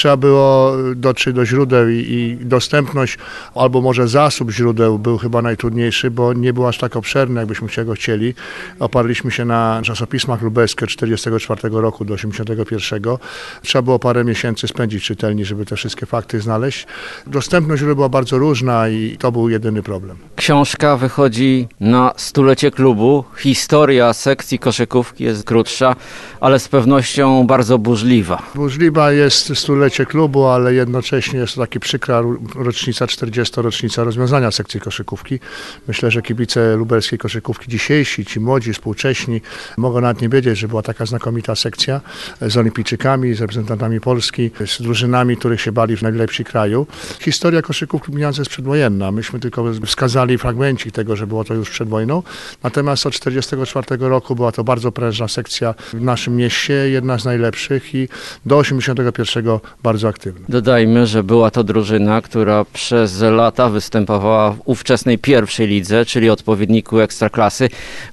trzeba było dotrzeć do źródeł i dostępność albo może zasób źródeł był chyba najtrudniejszy, bo nie był aż tak obszerny, jakbyśmy go chcieli. Oparliśmy się na czasopismach lubelskie od 1944 roku do 1981. Trzeba było parę miesięcy spędzić w czytelni, żeby te wszystkie fakty znaleźć. Dostępność źródeł była bardzo różna i to był jedyny problem. Książka wychodzi na 100-lecie klubu. Historia sekcji koszykówki jest krótsza, ale z pewnością bardzo burzliwa. Burzliwa jest 100-lecie klubu, ale jednocześnie jest to taka przykra rocznica, 40-rocznica rozwiązania sekcji koszykówki. Myślę, że kibice lubelskiej koszykówki dzisiejsi, ci młodzi, współcześni, mogą nawet nie wiedzieć, że była taka znakomita sekcja z olimpijczykami, z reprezentantami Polski, z drużynami, których się bali w najlepsi kraju. Historia koszykówki Lubliniance jest przedwojenna. Myśmy tylko wskazali fragmencik tego, że było to już przed wojną. Natomiast od 1944 roku była to bardzo prężna sekcja w naszym mieście, jedna z najlepszych i do 1981 bardzo aktywna. Dodajmy, że była to drużyna, która przez lata występowała w ówczesnej pierwszej lidze, czyli odpowiedniku Ekstraklasy,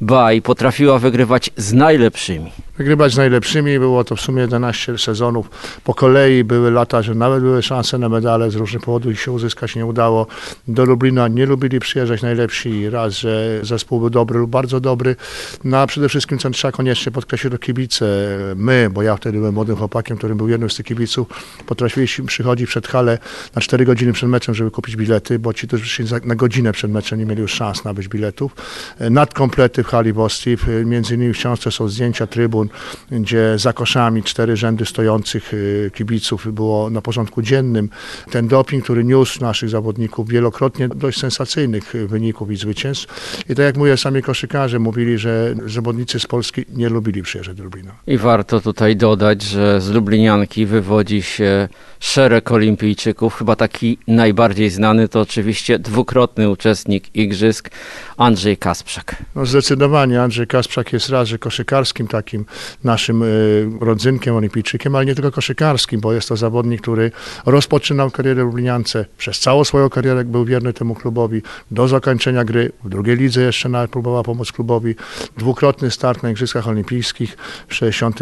i potrafiła wygrywać z najlepszymi. Wygrywać z najlepszymi, było to w sumie 11 sezonów. Po kolei były lata, że nawet były szanse na medale, z różnych powodów ich się uzyskać nie udało. Do Lublina nie lubili przyjeżdżać najlepsi, raz, że zespół był dobry lub bardzo dobry. No a przede wszystkim, co trzeba koniecznie podkreślić, to kibice. My, bo ja wtedy byłem młodym chłopakiem, którym był jednym z tych kibiców, potrafiliśmy przychodzić przed halę na 4 godziny przed meczem, żeby kupić bilety, bo ci, którzy przyszli na godzinę przed meczem, nie mieli już szans nabyć biletów. Nadkomplety w hali Wostii, między innymi w książce są zdjęcia trybun, gdzie za koszami 4 rzędy stojących kibiców było na porządku dziennym. Ten doping, który niósł naszych zawodników wielokrotnie dość sensacyjnych wyników i zwycięstw. I tak jak mówię, sami koszykarze mówili, że zawodnicy z Polski nie lubili przyjeżdżać do Lublina. I warto tutaj dodać, że z Lublinianki wywodzi się szereg olimpijczyków. Chyba taki najbardziej znany to oczywiście dwukrotny uczestnik igrzysk Andrzej Kasprzak. No zdecydowanie Andrzej Kasprzak jest raz, że koszykarskim takim naszym rodzynkiem, olimpijczykiem, ale nie tylko koszykarskim, bo jest to zawodnik, który rozpoczynał karierę w Lubliniance. Przez całą swoją karierę był wierny temu klubowi. Do zakończenia gry w drugiej lidze jeszcze nawet próbował pomóc klubowi. Dwukrotny start na Igrzyskach Olimpijskich w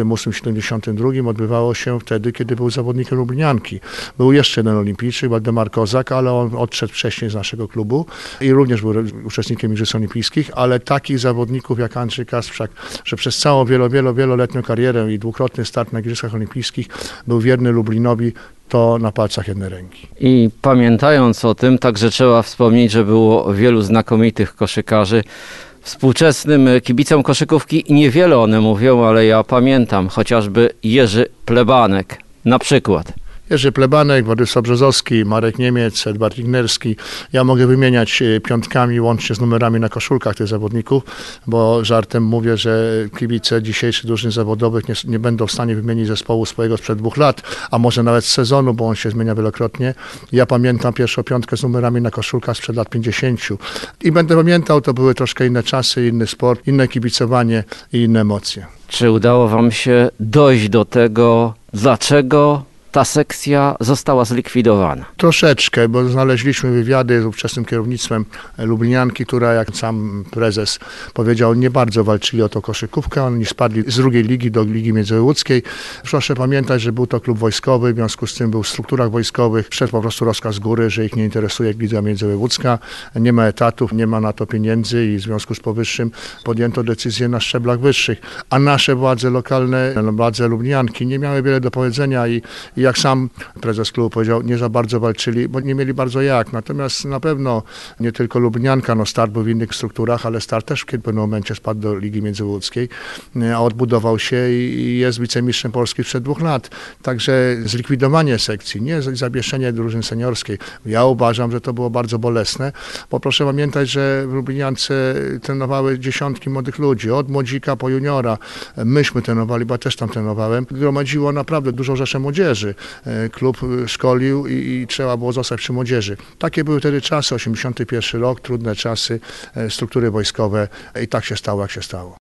1968-1972 odbywało się wtedy, kiedy był zawodnikiem Lublinianki. Był jeszcze jeden olimpijczyk, Waldemar Kozak, ale on odszedł wcześniej z naszego klubu i również był uczestnikiem Igrzysk Olimpijskich, ale takich zawodników jak Andrzej Kasprzak, że przez całą wieloletnią karierę i dwukrotny start na Igrzyskach Olimpijskich był wierny Lublinowi, to na palcach jednej ręki. I pamiętając o tym, także trzeba wspomnieć, że było wielu znakomitych koszykarzy. Współczesnym kibicom koszykówki niewiele one mówią, ale ja pamiętam chociażby Jerzy Plebanek na przykład. Jerzy Plebanek, Władysław Brzozowski, Marek Niemiec, Edward Ignerski. Ja mogę wymieniać piątkami łącznie z numerami na koszulkach tych zawodników, bo żartem mówię, że kibice dzisiejszych drużyn zawodowych nie będą w stanie wymienić zespołu swojego sprzed 2 lat, a może nawet z sezonu, bo on się zmienia wielokrotnie. Ja pamiętam pierwszą piątkę z numerami na koszulkach sprzed lat 50. I będę pamiętał, to były troszkę inne czasy, inny sport, inne kibicowanie i inne emocje. Czy udało wam się dojść do tego, dlaczego ta sekcja została zlikwidowana? Troszeczkę, bo znaleźliśmy wywiady z ówczesnym kierownictwem Lublinianki, która, jak sam prezes powiedział, nie bardzo walczyli o tą koszykówkę. Oni spadli z drugiej ligi do ligi międzywojewodzkiej. Proszę pamiętać, że był to klub wojskowy, w związku z tym był w strukturach wojskowych. Wszedł po prostu rozkaz z góry, że ich nie interesuje liga międzywojewodzka. Nie ma etatów, nie ma na to pieniędzy i w związku z powyższym podjęto decyzję na szczeblach wyższych. A nasze władze lokalne, władze Lublinianki nie miały wiele do powiedzenia i jak sam prezes klubu powiedział, nie za bardzo walczyli, bo nie mieli bardzo jak. Natomiast na pewno nie tylko Lublinianka, start był w innych strukturach, ale start też w pewnym momencie spadł do Ligi Międzywojewodzkiej, a odbudował się i jest wicemistrzem Polski sprzed 2 lat. Także zlikwidowanie sekcji, nie zawieszenie drużyny seniorskiej. Ja uważam, że to było bardzo bolesne, bo proszę pamiętać, że w Lubliniance trenowały dziesiątki młodych ludzi, od młodzika po juniora. Myśmy trenowali, bo ja też tam trenowałem. Gromadziło naprawdę dużą rzeszę młodzieży. Klub szkolił i trzeba było zostać przy młodzieży. Takie były wtedy czasy, 81 rok, trudne czasy, struktury wojskowe i tak się stało, jak się stało.